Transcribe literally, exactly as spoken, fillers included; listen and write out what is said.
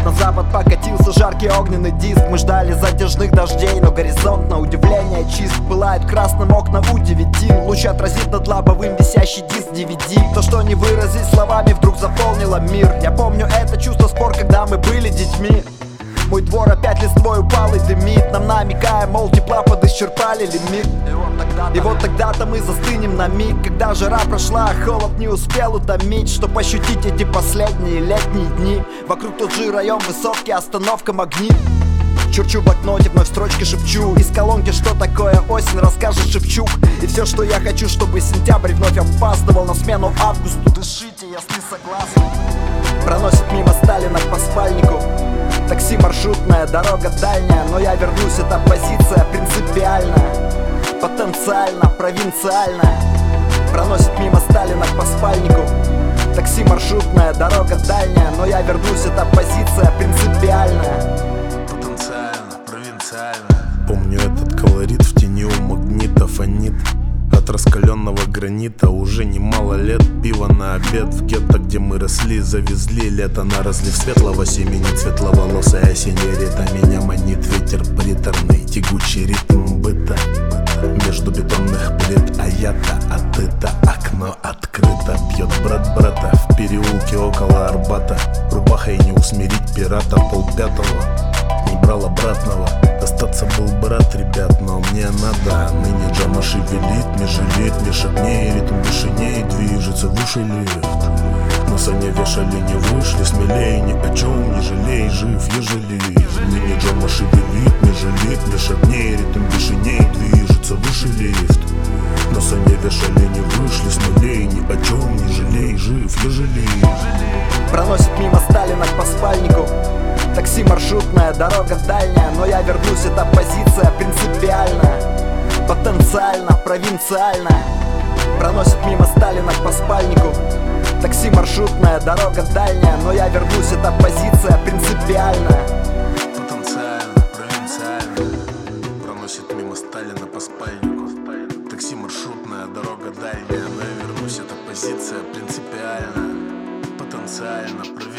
На запад покатился жаркий огненный диск. Мы ждали затяжных дождей, но горизонт на удивление чист. Пылает красным окна у девяти. Луч отразит над лобовым висящий диск ди ви ди. То, что не выразить словами, вдруг заполнило мир. Я помню это чувство спор, когда мы были детьми. Мой двор опять листвой упал и дымит, нам намекая, мол, тепла подисчерпали лимит. И вот тогда-то мы застынем на миг, когда жара прошла, а холод не успел утомить. Чтоб ощутить эти последние летние дни. Вокруг тот же район высотки, остановка магнит. Черчу в блокноте, вновь строчки шепчу. Из колонки, что такое осень, расскажет Шевчук. И все, что я хочу, чтобы сентябрь вновь опаздывал на смену августу. Дышите, если согласны. Проносит мимо Сталина по спальнику. Такси маршрутная, дорога дальняя. Но я вернусь, эта позиция принципиальная, потенциально провинциальная. Проносит мимо Сталина по спальнику. Такси маршрутная, дорога дальняя. Но я вернусь, эта позиция принципиальная, потенциально провинциальная. Помню этот колорит в тени у магнита фонит. От раскаленного гранита уже немало лет. Пиво на обед в гетто, где мы росли, завезли лето на разлив светлого семени. Светловолосая синьорита меня манит. Ветер приторный, тягучий ритм быта между бетонных плит. А я-то, а ты-то, окно открыто. Пьет брат брата в переулке около Арбата. Рубахой не усмирить пирата полпятого. Не брал обратного, остаться был брат, ребят, но мне надо. Ныне джама шевелит, не жалеет, не шагней, ритм вышиней движется, выше лифт. На сане вешали, не вышли, смелее, ни о чем не жалей, жив, ежели. Ныне джама шевелит, не жалеет, не шагней, ритм вышиней движется, выше лифт. На сане вешали, не вышли, смелее, ни о чем не жалей, жив, ежели. Проносит мимо Сталина по спальнику. Такси маршрутная, дорога дальняя. Но я вернусь, эта позиция принципиальная, потенциально провинциальная. Проносит мимо Сталина по спальнику. Такси маршрутная, дорога дальняя. Но я вернусь, эта позиция принципиальная, потенциально провинциальная. Проносит мимо Сталина по спальнику. Такси маршрутная, дорога дальняя. Но я вернусь, эта позиция принципиальная, потенциально провинциальная.